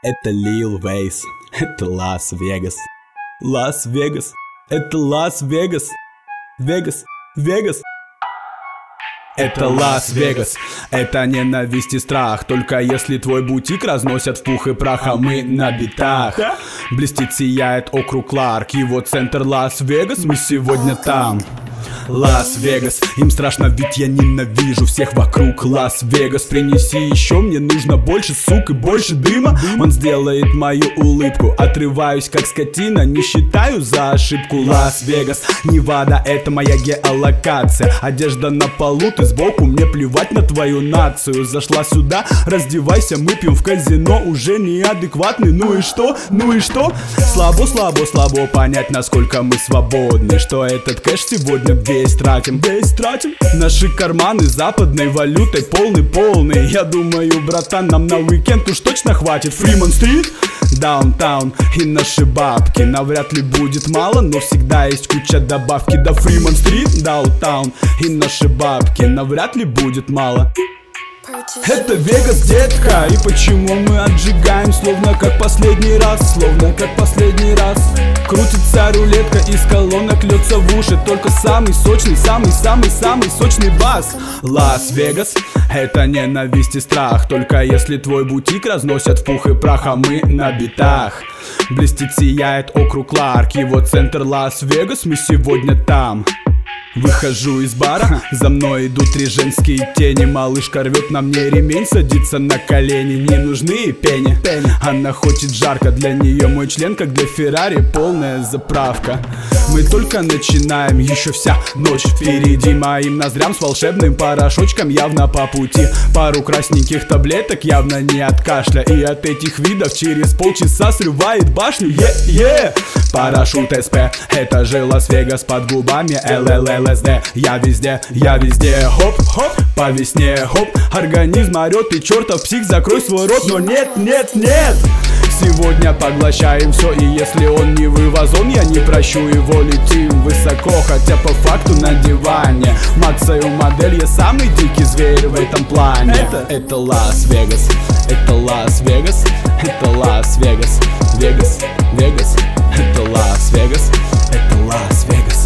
Это Lil Wayne, это Лас-Вегас. Лас-Вегас, это Лас-Вегас. Вегас, Вегас. Это Лас-Вегас, это ненависть и страх. Только если твой бутик разносят в пух и прах, а мы на битах. Блестит, сияет округ Кларк, его центр Лас-Вегас, мы сегодня там. Лас-Вегас, им страшно, ведь я ненавижу всех вокруг. Лас-Вегас, принеси еще, мне нужно больше сук и больше дыма. Он сделает мою улыбку, отрываюсь как скотина, не считаю за ошибку. Лас-Вегас, Невада, это моя геолокация. Одежда на полу, ты сбоку, мне плевать на твою нацию. Зашла сюда, раздевайся, мы пьем в казино, уже неадекватный. Ну и что, ну и что? Слабо, слабо, слабо понять, насколько мы свободны. Что этот кэш сегодня весь тратим. Наши карманы западной валютой полный. Я думаю, братан, нам на уикенд уж точно хватит. Фримонт-стрит, даунтаун и наши бабки. Навряд ли будет мало, но всегда есть куча добавки. Да, Фримонт-стрит, даунтаун и наши бабки. Навряд ли будет мало. Это Вегас, детка, и почему мы отжигаем, словно как последний раз, словно как последний раз. Крутится рулетка, из колонок льется в уши только самый сочный, самый сочный бас. Лас-Вегас, это ненависть и страх. Только если твой бутик разносят в пух и прах, а мы на битах. Блестит, сияет округ Кларк, его центр Лас-Вегас, мы сегодня там. Выхожу из бара, за мной идут три женские тени. Малышка рвет на мне ремень, садится на колени. Не нужны пени, она хочет жарко. Для нее мой член, как для Феррари, полная заправка. Мы только начинаем, еще вся ночь впереди. Моим ноздрям с волшебным порошочком явно по пути. Пару красненьких таблеток явно не от кашля. И от этих видов через полчаса срывает башню. Парашют СП, это же Лас-Вегас под губами. ЛСД, я везде, хоп, по весне, хоп. Организм орет и чертов псих, закрой свой рот. Но нет, сегодня поглощаем все, и если он не вывозон, я не прощу его. Летим высоко, хотя по факту на диване. Максаю модель, я самый дикий зверь в этом плане. Это Лас-Вегас, это Лас-Вегас, это Лас-Вегас. Вегас, это Лас-Вегас, это Лас-Вегас.